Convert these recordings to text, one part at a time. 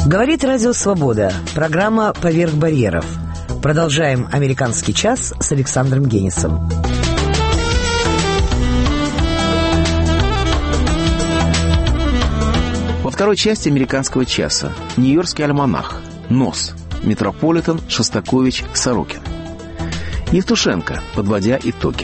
Говорит Радио Свобода. Программа «Поверх барьеров». Продолжаем «Американский час» с Александром Генисом. Во второй части «Американского часа» Нью-Йоркский альманах, НОС, Метрополитен, Шостакович, Сорокин. Евтушенко, подводя итоги.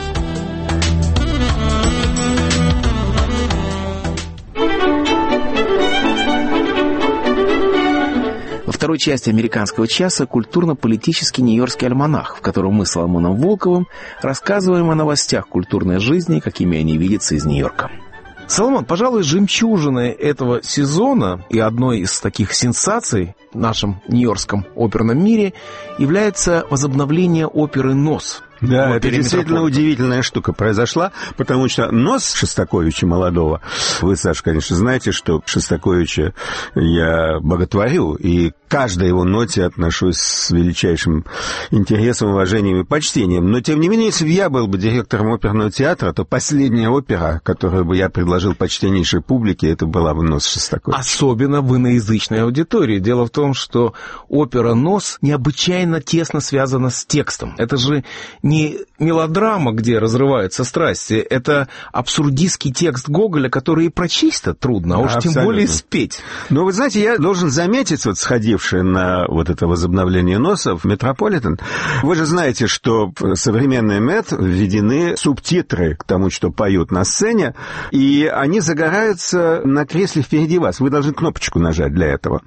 Во второй части «Американского часа» культурно-политический Нью-Йоркский альманах, в котором мы с Соломоном Волковым рассказываем о новостях культурной жизни, какими они видятся из Нью-Йорка. Соломон, пожалуй, жемчужиной этого сезона и одной из таких сенсаций в нашем нью-йоркском оперном мире является возобновление оперы «НОС». Да, это действительно удивительная штука произошла, потому что «НОС» Шостаковича молодого, вы, Саша, конечно, знаете, что Шостаковича я боготворю, и к каждой его ноте отношусь с величайшим интересом, уважением и почтением. Но, тем не менее, если бы я был бы директором оперного театра, то последняя опера, которую бы я предложил почтеннейшей публике, это была бы «НОС» Шостаковича. Особенно в иноязычной аудитории. Дело в том, что опера «НОС» необычайно тесно связана с текстом. Это же не мелодрама, где разрываются страсти, это абсурдистский текст Гоголя, который и прочесть-то трудно, а уж тем более спеть. Но вы знаете, я должен заметить, вот сходивший на вот это возобновление НОСа в Метрополитен, вы же знаете, что в современный МЭТ введены субтитры к тому, что поют на сцене, и они загораются на кресле впереди вас. Вы должны кнопочку нажать для этого.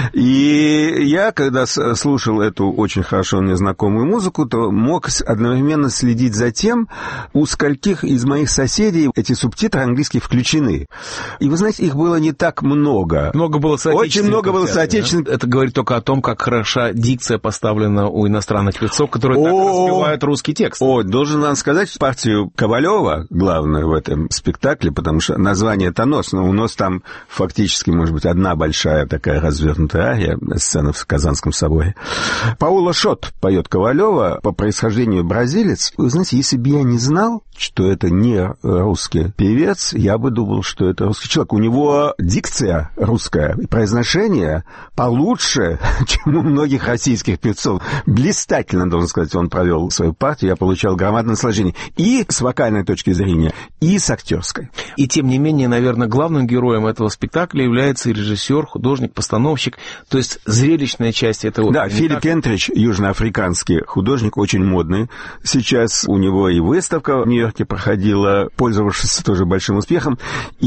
И я, когда слушал эту очень хорошо мне знакомую музыку, то мог одновременно следить за тем, у скольких из моих соседей эти субтитры английские включены. И вы знаете, их было не так много. Много было соотечественников. Очень много было соотечественников. Да? Это говорит только о том, как хороша дикция поставлена у иностранных певцов, которые так распевают русский текст. Должен вам сказать, партию Ковалева, главную в этом спектакле, потому что название-то «НОС», но у нас там фактически, может быть, одна большая такая развернутая ария, сцена в Казанском соборе. Паула Шот поет Ковалева, по происхождению бразилец. Вы знаете, если бы я не знал, что это не русский певец, я бы думал, что это русский человек. У него дикция русская, и произношение получше, чем у многих российских певцов. Блистательно, должен сказать, он провел свою партию, я получал громадное наслаждение. И с вокальной точки зрения, и с актерской. И тем не менее, наверное, главным героем этого спектакля является режиссер, художник, постановщик, то есть зрелищная часть этого. Да, Филипп Кентридж, южноафриканский художник, очень модный. Сейчас у него и выставка в Нью-Йорке проходила, пользовавшись тоже большим успехом.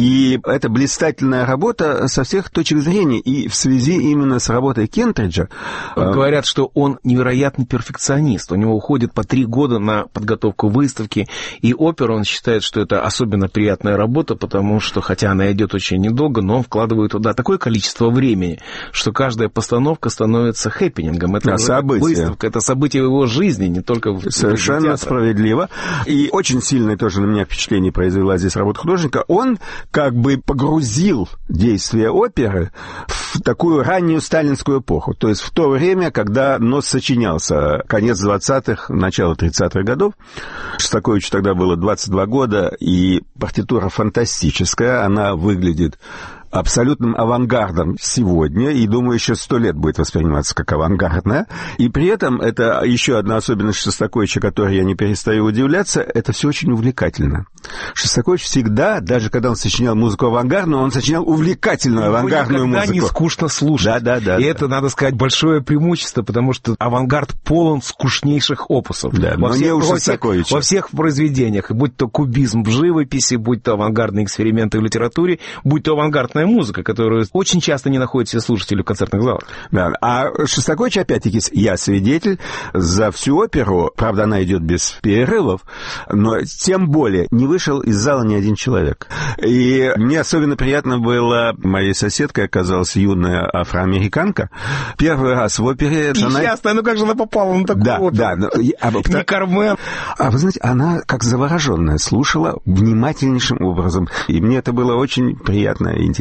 И это блистательная работа со всех точек зрения. И в связи именно с работой Кентриджа... Говорят, что он невероятный перфекционист. У него уходит по 3 года на подготовку выставки. И опера, он считает, что это особенно приятная работа, потому что, хотя она идет очень недолго, но он вкладывает туда такое количество времени, что каждая постановка становится хэппинингом. Это выставка, это событие его жизни, не только в Совершенно справедливо. И очень сильное тоже на меня впечатление произвела здесь работа художника. Он как бы погрузил действие оперы в такую раннюю сталинскую эпоху. То есть в то время, когда НОС сочинялся, конец 20-х, начало 30-х годов. Шостаковичу тогда было 22 года, и партитура фантастическая. Она выглядит абсолютным авангардом сегодня, и, думаю, еще 100 лет будет восприниматься как авангардная. И при этом это еще одна особенность Шостаковича, которой я не перестаю удивляться, это все очень увлекательно. Шостакович всегда, даже когда он сочинял музыку авангардную, он сочинял увлекательную авангардную музыку. Никогда не скучно слушать. Да. И это, надо сказать, большое преимущество, потому что авангард полон скучнейших опусов. Да, но не у Шостаковича. Во всех произведениях, будь то кубизм в живописи, будь то авангардные эксперименты в литературе, будь то авангардная музыка, которую очень часто не находят все слушатели в концертных залах. Да, а Шостакович, опять-таки, я свидетель, за всю оперу, правда, она идет без перерывов, но тем более не вышел из зала ни один человек. И мне особенно приятно было, моей соседкой оказалась юная афроамериканка, первый раз в опере... Несчастная, ну как же она попала на такую оперу? Да. Не Кармен. А вы знаете, она как завороженная слушала внимательнейшим образом. И мне это было очень приятно и интересно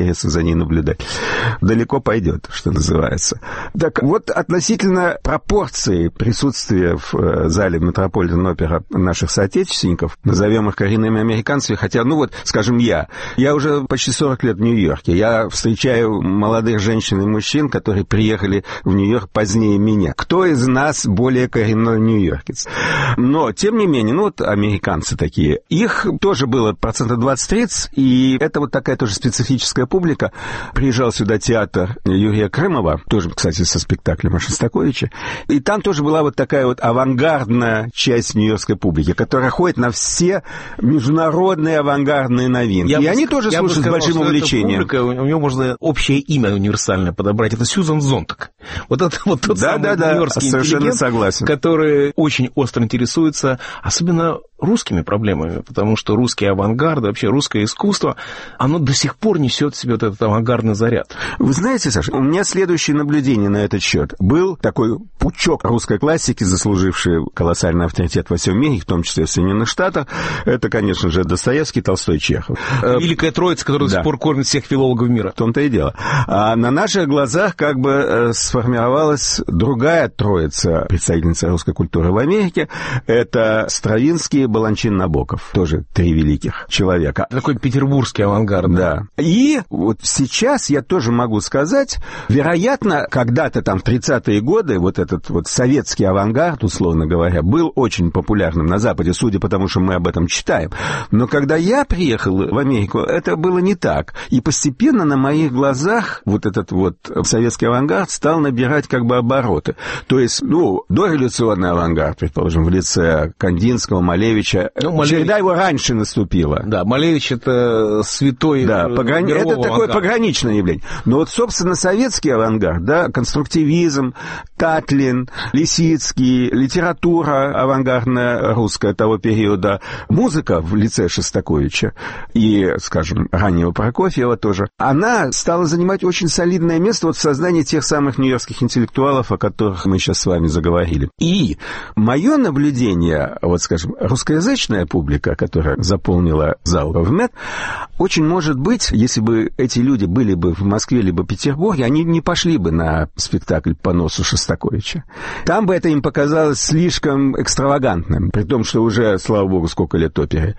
интересно за ней наблюдать. Далеко пойдет, что называется. Так вот, относительно пропорции присутствия в зале Метрополитен-опера наших соотечественников, назовем их коренными американцами, хотя, скажем, я уже почти 40 лет в Нью-Йорке. Я встречаю молодых женщин и мужчин, которые приехали в Нью-Йорк позднее меня. Кто из нас более коренной нью-йоркец? Но, тем не менее, американцы такие. Их тоже было 20-30%, и это вот такая тоже специфическая публика. Приезжал сюда театр Юрия Крымова, тоже, кстати, со спектаклем о Шостаковиче, и там тоже была вот такая вот авангардная часть нью-йоркской публики, которая ходит на все международные авангардные новинки. И они тоже слушают с большим увлечением. Публика, у нее можно общее имя универсальное подобрать. Это Сьюзан Зонтак. Вот это вот тот самый нью-йоркский интеллигент, согласен, который очень остро интересуется, особенно русскими проблемами, потому что русский авангард, вообще русское искусство, оно до сих пор несет в себе вот этот авангардный заряд. Вы знаете, Саша, у меня следующее наблюдение на этот счет. Был такой пучок русской классики, заслуживший колоссальный авторитет во всем мире, в том числе в Соединенных Штатах. Это, конечно же, Достоевский, Толстой, Чехов. Великая троица, которая до сих пор кормит всех филологов мира. В том-то и дело. А на наших глазах сформировалась другая троица представительница русской культуры в Америке. Это Стравинский, Баланчин, Набоков. Тоже три великих человека. Такой петербургский авангард. Да. И вот сейчас я тоже могу сказать, вероятно, когда-то там в 30-е годы вот этот вот советский авангард, условно говоря, был очень популярным на Западе, судя по тому, что мы об этом читаем. Но когда я приехал в Америку, это было не так. И постепенно на моих глазах вот этот вот советский авангард стал набирать обороты. То есть, дореволюционный авангард, предположим, в лице Кандинского, Малевича. Череда его раньше наступила. Да, Малевич — это святой. Да, это такое пограничное явление. Но вот, собственно, советский авангард, конструктивизм, Татлин, Лисицкий, литература авангардная русская того периода, музыка в лице Шостаковича и, скажем, раннего Прокофьева тоже, она стала занимать очень солидное место в сознании тех самых нью-йоркских интеллектуалов, о которых мы сейчас с вами заговорили. И мое наблюдение, скажем, русскоязычная публика, которая заполнила зал в МЭТ, очень может быть, если бы эти люди были бы в Москве либо Петербурге, они не пошли бы на спектакль по носу Шостаковича. Там бы это им показалось слишком экстравагантным, при том, что уже, слава богу, сколько лет опере.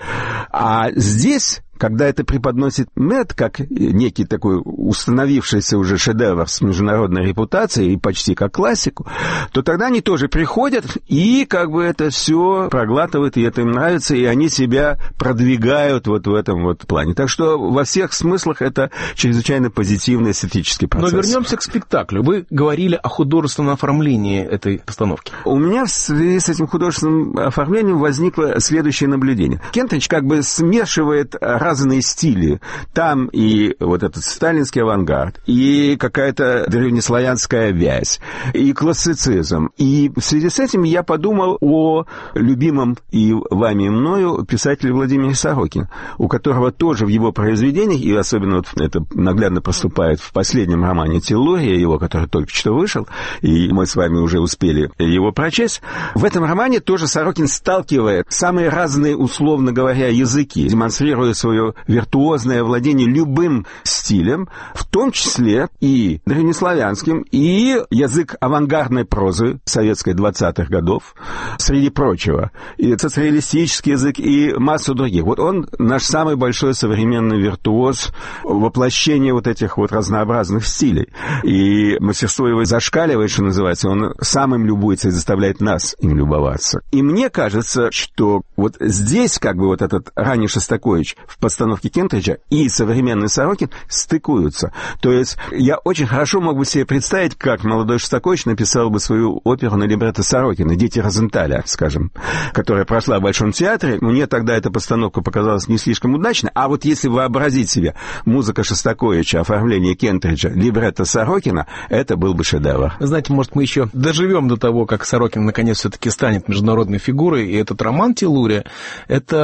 А здесь, когда это преподносит МЭТ как некий такой установившийся уже шедевр с международной репутацией и почти как классику, то тогда они тоже приходят и это все проглатывают, и это им нравится, и они себя продвигают вот в этом вот плане. Так что во всех смыслах это чрезвычайно позитивный эстетический процесс. Но вернемся к спектаклю. Вы говорили о художественном оформлении этой постановки. У меня в связи с этим художественным оформлением возникло следующее наблюдение. Кентридж смешивает разные стили. Там и вот этот сталинский авангард, и какая-то древнеславянская вязь, и классицизм. И в связи с этим я подумал о любимом и вами, и мною писателе Владимире Сорокине, у которого тоже в его произведениях, и особенно это наглядно проступает в последнем романе «Теллурия» его, который только что вышел, и мы с вами уже успели его прочесть, в этом романе тоже Сорокин сталкивает самые разные, условно говоря, языки, демонстрируя свое виртуозное владение любым стилем, в том числе и древнеславянским, и язык авангардной прозы советской 20-х годов, среди прочего, и социалистический язык, и массу других. Вот он наш самый большой современный виртуоз воплощения вот этих вот разнообразных стилей. И мастерство его зашкаливает, что называется, он сам им любуется и заставляет нас им любоваться. И мне кажется, что вот здесь вот этот ранний Шостакович в постановке Кентриджа и современный Сорокин стыкуются. То есть я очень хорошо мог бы себе представить, как молодой Шостакович написал бы свою оперу на либретто Сорокина «Дети Розенталя», скажем, которая прошла в Большом театре. Мне тогда эта постановка показалась не слишком удачной. А вот если вообразить себе музыка Шостаковича, оформление Кентриджа, либретто Сорокина, это был бы шедевр. Знаете, может, мы еще доживем до того, как Сорокин наконец все-таки станет международной фигурой, и этот роман «Теллурия» —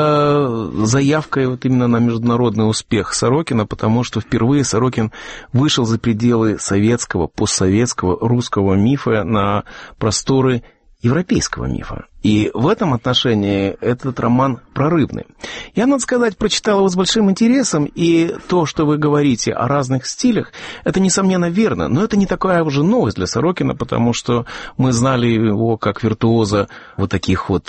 это заявка именно на международный успех Сорокина, потому что впервые Сорокин вышел за пределы советского, постсоветского, русского мифа на просторы европейского мифа. И в этом отношении этот роман прорывный. Я, надо сказать, прочитал его с большим интересом, и то, что вы говорите о разных стилях, это, несомненно, верно, но это не такая уже новость для Сорокина, потому что мы знали его как виртуоза вот таких вот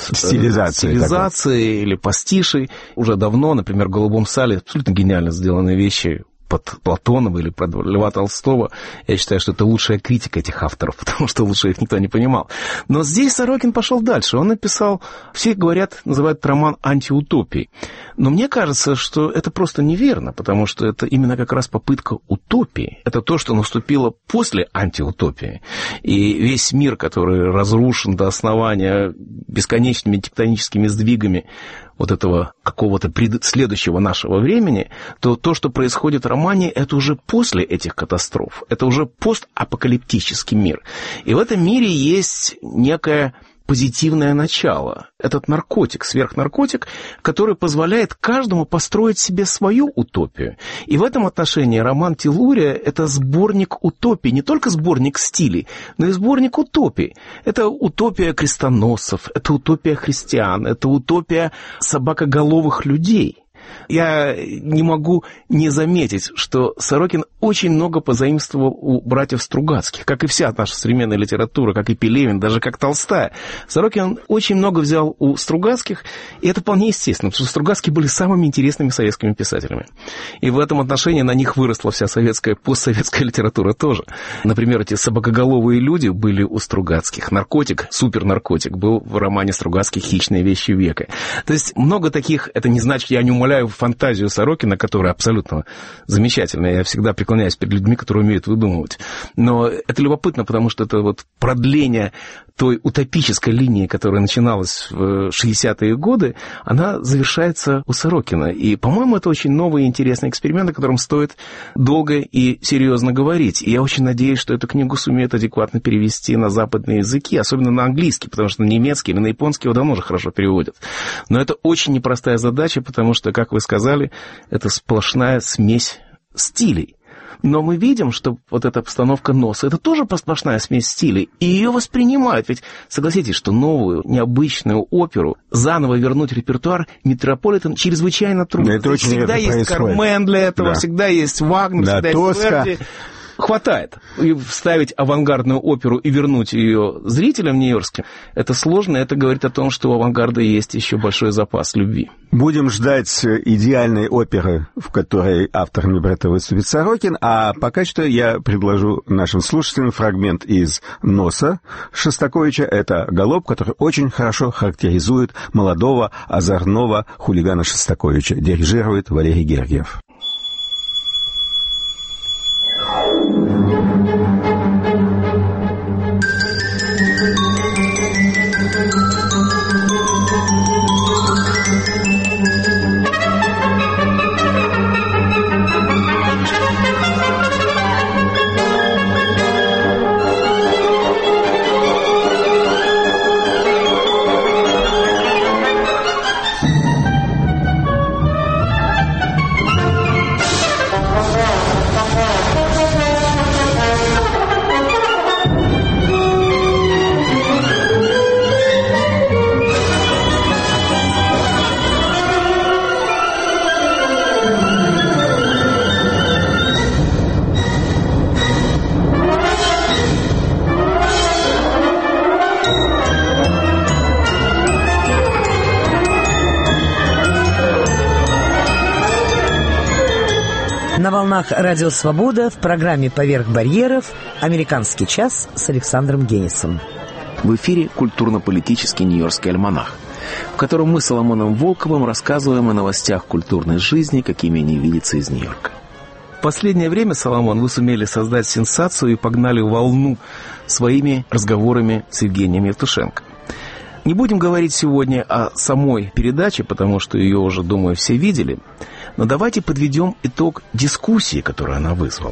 стилизаций или пастишей уже давно, например, в «Голубом сале» абсолютно гениально сделанные вещи под Платонова или под Льва Толстого. Я считаю, что это лучшая критика этих авторов, потому что лучше их никто не понимал. Но здесь Сорокин пошел дальше. Он написал, все говорят, называют роман антиутопией. Но мне кажется, что это просто неверно, потому что это именно как раз попытка утопии. Это то, что наступило после антиутопии. И весь мир, который разрушен до основания бесконечными тектоническими сдвигами вот этого какого-то следующего нашего времени, то, что происходит в романе, это уже после этих катастроф. Это уже постапокалиптический мир. И в этом мире есть некое позитивное начало. Этот наркотик, сверхнаркотик, который позволяет каждому построить себе свою утопию. И в этом отношении роман Телурия – это сборник утопий, не только сборник стилей, но и сборник утопий. Это утопия крестоносцев, это утопия христиан, это утопия собакоголовых людей. Я не могу не заметить, что Сорокин очень много позаимствовал у братьев Стругацких, как и вся наша современная литература, как и Пелевин, даже как Толстая. Сорокин очень много взял у Стругацких, и это вполне естественно, потому что Стругацкие были самыми интересными советскими писателями. И в этом отношении на них выросла вся советская, постсоветская литература тоже. Например, эти собакоголовые люди были у Стругацких. Наркотик, супернаркотик, был в романе Стругацких «Хищные вещи века». То есть много таких, это не значит, я не умоляю фантазию Сорокина, которая абсолютно замечательная. Я всегда преклоняюсь перед людьми, которые умеют выдумывать. Но это любопытно, потому что это вот продление той утопической линии, которая начиналась в 60-е годы, она завершается у Сорокина. И, по-моему, это очень новый и интересный эксперимент, о котором стоит долго и серьезно говорить. И я очень надеюсь, что эту книгу сумеют адекватно перевести на западные языки, особенно на английский, потому что на немецкий или на японский его давно уже хорошо переводят. Но это очень непростая задача, потому что, как вы сказали, это сплошная смесь стилей. Но мы видим, что вот эта постановка носа, это тоже сплошная смесь стилей, и ее воспринимают. Ведь согласитесь, что новую, необычную оперу заново вернуть в репертуар Метрополитен чрезвычайно трудно. Это очень всегда есть происходит. Кармен для этого, всегда есть Вагнер, всегда есть Верди. Хватает. И вставить авангардную оперу и вернуть ее зрителям нью-йоркским, это сложно, это говорит о том, что у авангарда есть еще большой запас любви. Будем ждать идеальной оперы, в которой автором либретто выступит Сорокин, а пока что я предложу нашим слушателям фрагмент из «Носа» Шостаковича. Это галоп, который очень хорошо характеризует молодого озорного хулигана Шостаковича. Дирижирует Валерий Гергиев. На волнах «Радио Свобода» в программе «Поверх барьеров» «Американский час» с Александром Генисом. В эфире культурно-политический нью-йоркский альманах, в котором мы с Соломоном Волковым рассказываем о новостях культурной жизни, какими они видятся из Нью-Йорка. В последнее время, Соломон, вы сумели создать сенсацию и погнали волну своими разговорами с Евгением Евтушенко. Не будем говорить сегодня о самой передаче, потому что ее уже, думаю, все видели, но давайте подведем итог дискуссии, которую она вызвала.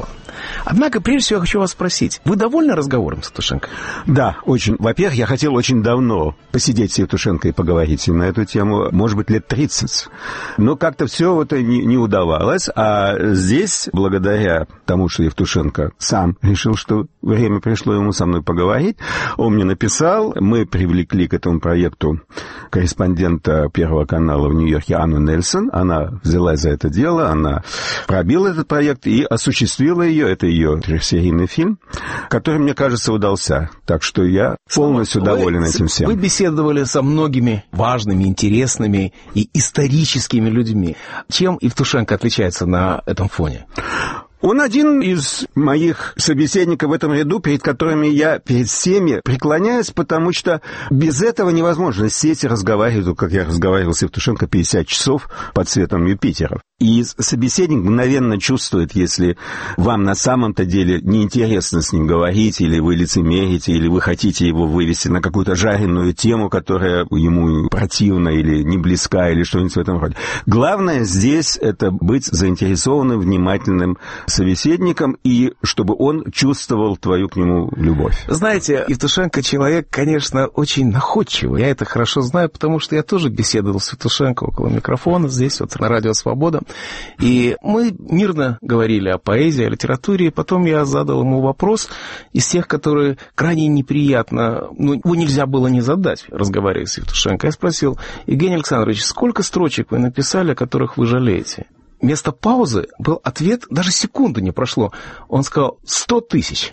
Однако, прежде всего, я хочу вас спросить, вы довольны разговором с Евтушенко? Да, очень. Во-первых, я хотел очень давно посидеть с Евтушенко и поговорить на эту тему, может быть, лет 30. Но как-то все это не удавалось. А здесь, благодаря тому, что Евтушенко сам решил, что время пришло ему со мной поговорить, он мне написал, мы привлекли к этому проекту корреспондента Первого канала в Нью-Йорке Анну Нельсон. Она взялась за это дело, она пробила этот проект и осуществила ее. Это ее трехсерийный фильм, который, мне кажется, удался. Так что я полностью доволен этим всем. Вы беседовали со многими важными, интересными и историческими людьми. Чем Евтушенко отличается на этом фоне? Он один из моих собеседников в этом ряду, перед которыми я перед всеми преклоняюсь, потому что без этого невозможно сесть и разговаривать, как я разговаривал с Евтушенко 50 часов под светом Юпитера. И собеседник мгновенно чувствует, если вам на самом-то деле неинтересно с ним говорить, или вы лицемерите, или вы хотите его вывести на какую-то жареную тему, которая ему противна или не близка, или что-нибудь в этом роде. Главное здесь — это быть заинтересованным, внимательным собеседником, и чтобы он чувствовал твою к нему любовь. Знаете, Евтушенко человек, конечно, очень находчивый. Я это хорошо знаю, потому что я тоже беседовал с Евтушенко около микрофона здесь, вот на Радио Свобода. И мы мирно говорили о поэзии, о литературе, и потом я задал ему вопрос из тех, которые крайне неприятно, его нельзя было не задать, разговаривая с Евтушенко. Я спросил: Евгений Александрович, сколько строчек вы написали, о которых вы жалеете? Вместо паузы был ответ, даже секунды не прошло. Он сказал: 100 тысяч.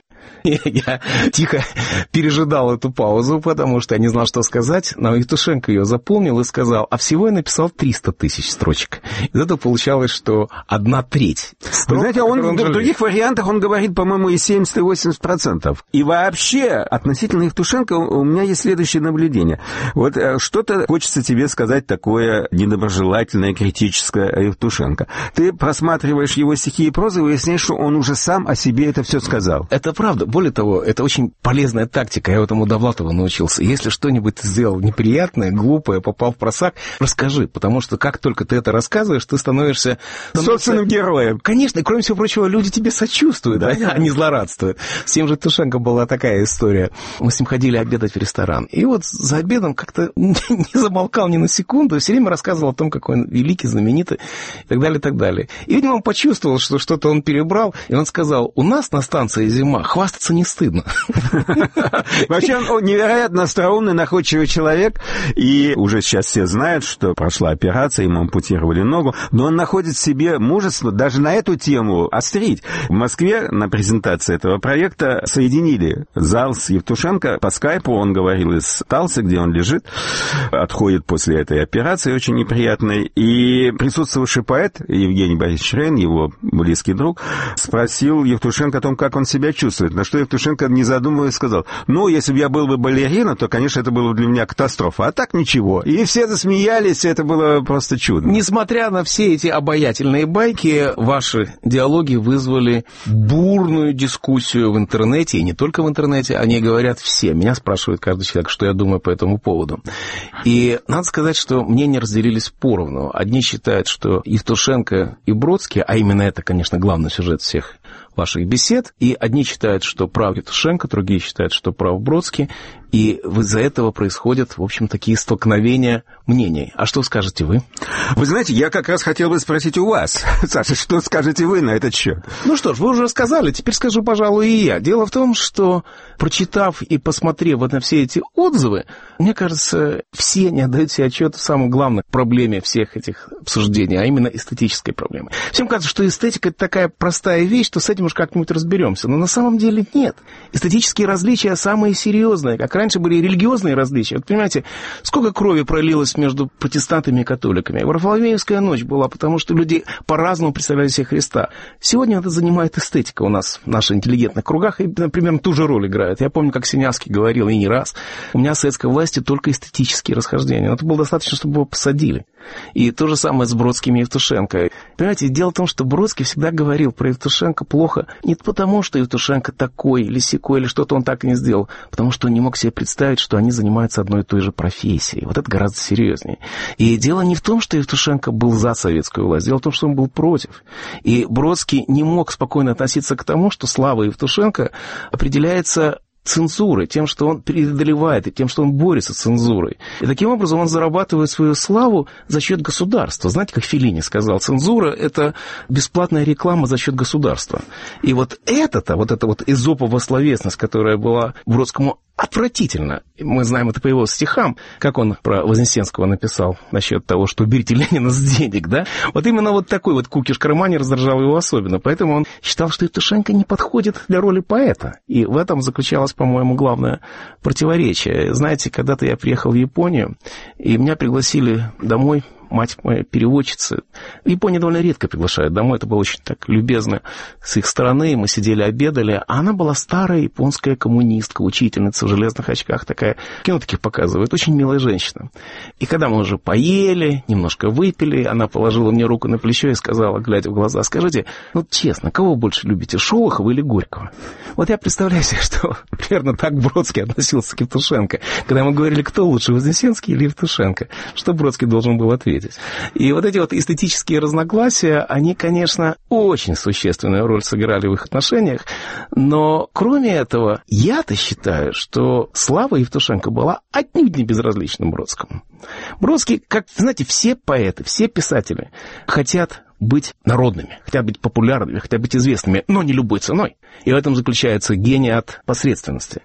Я тихо пережидал эту паузу, потому что я не знал, что сказать, но Евтушенко ее запомнил и сказал: а всего я написал 300 тысяч строчек. Из этого получалось, что 1/3. Вы знаете, в других вариантах он говорит, по-моему, и 70, и 80%. И вообще, относительно Евтушенко, у меня есть следующее наблюдение. Вот что-то хочется тебе сказать такое недоброжелательное, критическое о Евтушенко. Ты просматриваешь его стихи и прозу и выясняешь, что он уже сам о себе это все сказал. Это правда. Более того, это очень полезная тактика. Я этому Довлатову научился. Если что-нибудь ты сделал неприятное, глупое, попал в просак, расскажи. Потому что как только ты это рассказываешь, ты становишься собственным героем. Конечно, и кроме всего прочего, люди тебе сочувствуют, да? А не злорадствуют. С тем же Евтушенко была такая история. Мы с ним ходили обедать в ресторан. И вот за обедом как-то не замолкал ни на секунду, все время рассказывал о том, какой он великий, знаменитый, и так далее, и так далее. И, видимо, он почувствовал, что что-то он перебрал, и он сказал: у нас на станции зима, хвастаться не стыдно. Вообще, он невероятно остроумный, находчивый человек, и уже сейчас все знают, что прошла операция, ему ампутировали ногу, но он находит в себе мужество даже на эту тему острить. В Москве на презентации этого проекта соединили зал с Евтушенко по скайпу, он говорил из Талсы, где он лежит, отходит после этой операции очень неприятной, и присутствовавший поэт Евгений Борисович Рейн, его близкий друг, спросил Евтушенко о том, как он себя чувствует, на что Евтушенко, не задумываясь, сказал: если бы я был бы балерина, то, конечно, это было бы для меня катастрофа, а так ничего. И все засмеялись, это было просто чудно. Несмотря на все эти обаятельные байки, ваши диалоги вызвали бурную дискуссию в интернете, и не только в интернете, о ней говорят все. Меня спрашивает каждый человек, что я думаю по этому поводу. И надо сказать, что мнения разделились поровну. Одни считают, что Евтушенко и Бродский, а именно это, конечно, главный сюжет всех ваших бесед, и одни считают, что прав Евтушенко, другие считают, что прав Бродский, и из-за этого происходят, в общем, такие столкновения мнений. А что скажете вы? Вы знаете, я как раз хотел бы спросить у вас, Саша, что скажете вы на этот счет? Ну что ж, вы уже сказали, теперь скажу, пожалуй, и я. Дело в том, что, прочитав и посмотрев вот на все эти отзывы, мне кажется, все не отдают себе отчет в самой главной проблеме всех этих обсуждений, а именно эстетической проблемы. Всем кажется, что эстетика — это такая простая вещь, что с этим уж как-нибудь разберемся. Но на самом деле нет. Эстетические различия самые серьезные, как раньше были религиозные различия. Вот понимаете, сколько крови пролилось между протестантами и католиками. Варфоломеевская ночь была, потому что люди по-разному представляли себе Христа. Сегодня это занимает эстетика у нас в наших интеллигентных кругах, и, например, ту же роль играет. Я помню, как Синявский говорил, и не раз, у меня с советской власти только эстетические расхождения. Но это было достаточно, чтобы его посадили. И то же самое с Бродским и Евтушенко. Понимаете, дело в том, что Бродский всегда говорил про Евтушенко плохо не потому, что Евтушенко такой или сякой, или что-то он так и не сделал, потому что он не мог себе представить, что они занимаются одной и той же профессией. Вот это гораздо серьезнее. И дело не в том, что Евтушенко был за советскую власть, дело в том, что он был против. И Бродский не мог спокойно относиться к тому, что слава Евтушенко определяется цензурой, тем, что он преодолевает, и тем, что он борется с цензурой. И таким образом он зарабатывает свою славу за счет государства. Знаете, как Феллини сказал, цензура – это бесплатная реклама за счет государства. И вот эта эзопова словесность, которая была Бродскому отвратительно. Мы знаем это по его стихам, как он про Вознесенского написал насчет того, что уберите Ленина с денег, да? Вот именно вот такой вот кукиш-кармани раздражал его особенно. Поэтому он считал, что Евтушенко не подходит для роли поэта. И в этом заключалось, по-моему, главное противоречие. Знаете, когда-то я приехал в Японию, и меня пригласили домой, мать моя переводчица. В Японии довольно редко приглашают домой, это было очень так любезно с их стороны. Мы сидели, обедали, а она была старая японская коммунистка, учительница в железных очках такая. Кино таких показывают, очень милая женщина. И когда мы уже поели, немножко выпили, она положила мне руку на плечо и сказала, глядя в глаза, скажите, ну честно, кого вы больше любите, Шолохова или Горького? Вот я представляю себе, что примерно так Бродский относился к Евтушенко. Когда ему говорили, кто лучше, Вознесенский или Евтушенко, что Бродский должен был ответить. И вот эти вот эстетические разногласия, они, конечно, очень существенную роль сыграли в их отношениях, но кроме этого, я-то считаю, что слава Евтушенко была отнюдь не безразлична Бродскому. Бродский, как, знаете, все поэты, все писатели хотят быть народными, хотят быть популярными, хотят быть известными, но не любой ценой. И в этом заключается гений от посредственности.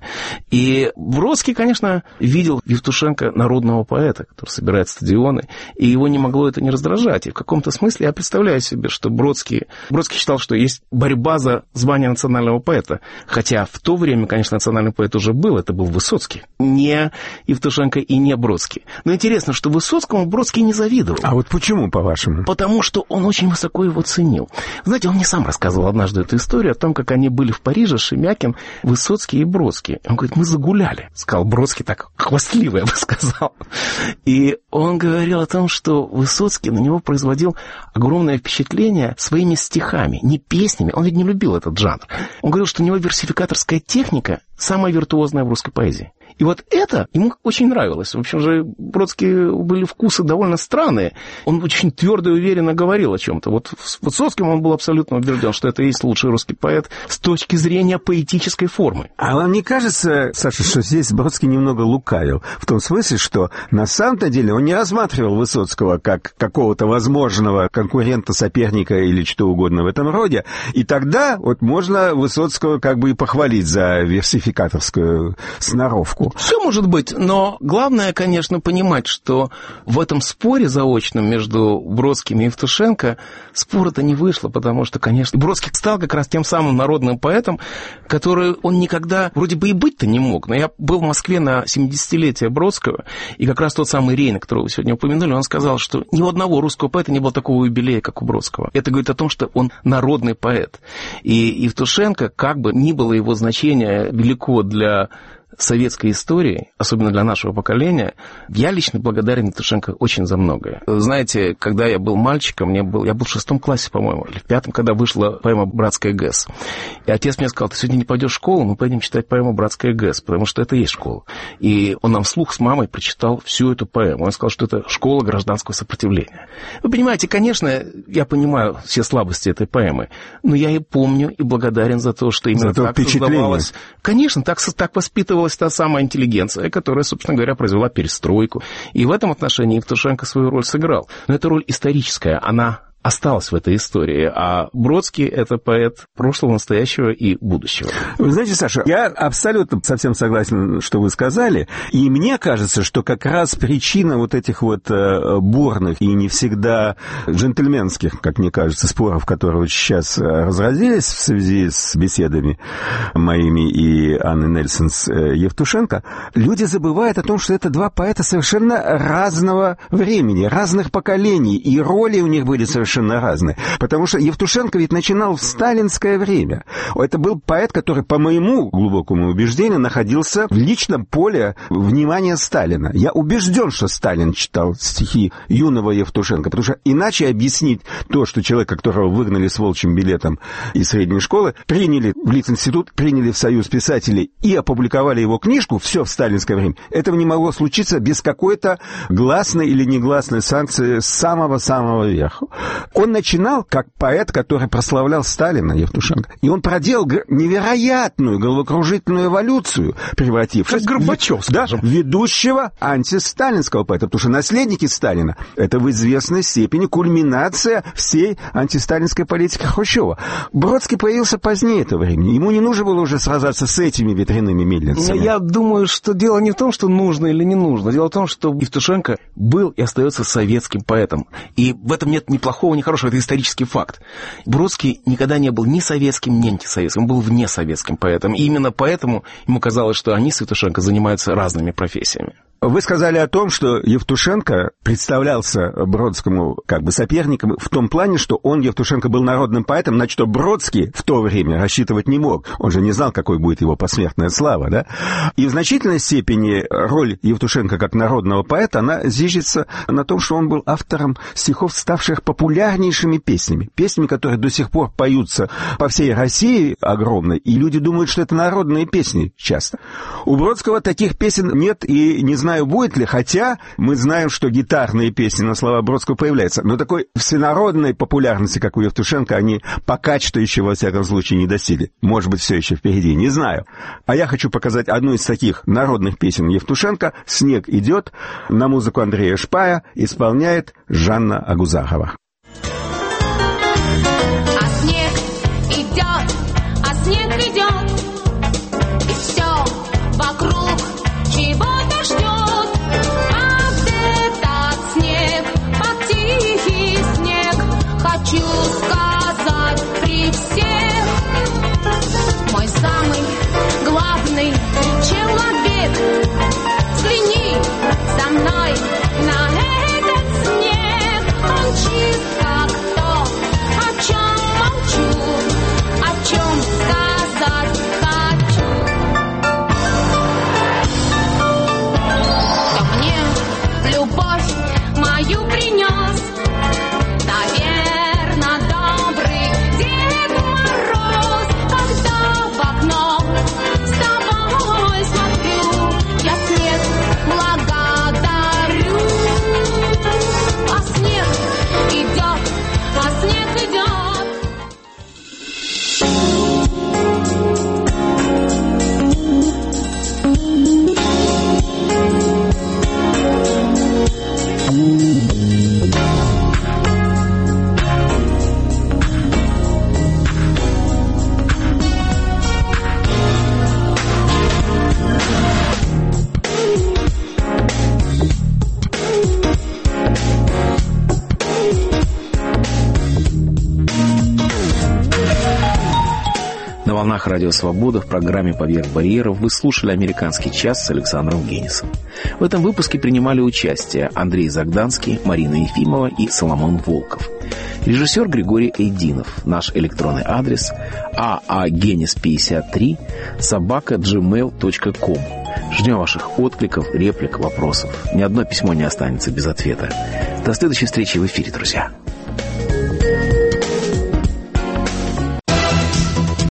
И Бродский, конечно, видел в Евтушенко народного поэта, который собирает стадионы, и его не могло это не раздражать. И в каком-то смысле я представляю себе, что Бродский считал, что есть борьба за звание национального поэта. Хотя в то время, конечно, национальный поэт уже был, это был Высоцкий. Не Евтушенко и не Бродский. Но интересно, что Высоцкому Бродский не завидовал. А вот почему, по-вашему? Потому что он очень высоко его ценил. Знаете, он мне сам рассказывал однажды эту историю о том, как они были в Париже, Шемякин, Высоцкий и Бродский. Он говорит, мы загуляли. Сказал Бродский так хвастливо, я бы сказал. И он говорил о том, что Высоцкий на него производил огромное впечатление своими стихами, не песнями. Он ведь не любил этот жанр. Он говорил, что у него версификаторская техника самая виртуозная в русской поэзии. И вот это ему очень нравилось. В общем же, Бродские были вкусы довольно странные. Он очень твердо и уверенно говорил о чем-то. Вот с Высоцким он был абсолютно убежден, что это и есть лучший русский поэт с точки зрения поэтической формы. А вам не кажется, Саша, что здесь Бродский немного лукавил? В том смысле, что на самом-то деле он не рассматривал Высоцкого как какого-то возможного конкурента, соперника или что угодно в этом роде. И тогда вот можно Высоцкого как бы и похвалить за версификаторскую сноровку. Все может быть, но главное, конечно, понимать, что в этом споре заочном между Бродским и Евтушенко спора-то не вышло, потому что, конечно, Бродский стал как раз тем самым народным поэтом, который он никогда вроде бы и быть-то не мог. Но я был в Москве на 70-летие Бродского, и как раз тот самый Рейн, которого вы сегодня упомянули, он сказал, что ни у одного русского поэта не было такого юбилея, как у Бродского. Это говорит о том, что он народный поэт. И Евтушенко, как бы ни было его значение велико для советской истории, особенно для нашего поколения, я лично благодарен Евтушенко очень за многое. Знаете, когда я был мальчиком, я был в 6 классе, по-моему, или в 5, когда вышла поэма «Братская ГЭС». И отец мне сказал, ты сегодня не пойдешь в школу, мы пойдем читать поэму «Братская ГЭС», потому что это и есть школа. И он нам вслух с мамой прочитал всю эту поэму. Он сказал, что это школа гражданского сопротивления. Вы понимаете, конечно, я понимаю все слабости этой поэмы, но я и помню, и благодарен за то, что именно так создавалось. Конечно, так воспитывалась та самая интеллигенция, которая, собственно говоря, произвела перестройку. И в этом отношении Евтушенко свою роль сыграл. Но эта роль историческая, она осталась в этой истории. А Бродский — это поэт прошлого, настоящего и будущего. Вы знаете, Саша, я абсолютно совсем согласен, что вы сказали. И мне кажется, что как раз причина вот этих вот бурных и не всегда джентльменских, как мне кажется, споров, которые вот сейчас разразились в связи с беседами моими и Анны Нельсон с Евтушенко, люди забывают о том, что это два поэта совершенно разного времени, разных поколений, и роли у них были совершенно совершенно разные. Потому что Евтушенко ведь начинал в сталинское время. Это был поэт, который, по моему глубокому убеждению, находился в личном поле внимания Сталина. Я убежден, что Сталин читал стихи юного Евтушенко, потому что иначе объяснить то, что человек, которого выгнали с волчьим билетом из средней школы, приняли в Литинститут, приняли в Союз писателей и опубликовали его книжку, все в сталинское время, этого не могло случиться без какой-то гласной или негласной санкции с самого-самого верху. Он начинал как поэт, который прославлял Сталина, Евтушенко, и он проделал невероятную головокружительную эволюцию, превратившись в ведущего антисталинского поэта, потому что наследники Сталина — это в известной степени кульминация всей антисталинской политики Хрущева. Бродский появился позднее этого времени. Ему не нужно было уже сражаться с этими ветряными мельницами. Я думаю, что дело не в том, что нужно или не нужно. Дело в том, что Евтушенко был и остается советским поэтом. И в этом нет ни плохого, ни хорошего. Это исторический факт. Бродский никогда не был ни советским, ни антисоветским. Он был внесоветским поэтом. И именно поэтому ему казалось, что они с Евтушенко занимаются разными профессиями. Вы сказали о том, что Евтушенко представлялся Бродскому как бы соперником в том плане, что он, Евтушенко, был народным поэтом, на что Бродский в то время рассчитывать не мог. Он же не знал, какой будет его посмертная слава, да? И в значительной степени роль Евтушенко как народного поэта, она зиждется на том, что он был автором стихов, ставших популярнейшими песнями. Песнями, которые до сих пор поются по всей России огромной, и люди думают, что это народные песни часто. У Бродского таких песен нет, и не знаю, будет ли, хотя мы знаем, что гитарные песни на слова Бродского появляются. Но такой всенародной популярности, как у Евтушенко, они пока что еще, во всяком случае, не достигли. Может быть, все еще впереди, не знаю. А я хочу показать одну из таких народных песен Евтушенко. «Снег идет», на музыку Андрея Шпая исполняет Жанна Агузарова. А снег идет, а снег идет, и все вокруг чего-то ждет. Хочу сказать при всех, мой самый главный человек, взгляни со мной на этот снег. Он чист как то, о чем молчу, о чем сказать хочу. Ко мне любовь мою принес, На волнах Радио Свобода в программе «Поверх барьеров» вы слушали «Американский час» с Александром Генисом. В этом выпуске принимали участие Андрей Загданский, Марина Ефимова и Соломон Волков. Режиссер Григорий Эйдинов. Наш электронный адрес aagenis53@gmail.com. Ждем ваших откликов, реплик, вопросов. Ни одно письмо не останется без ответа. До следующей встречи в эфире, друзья.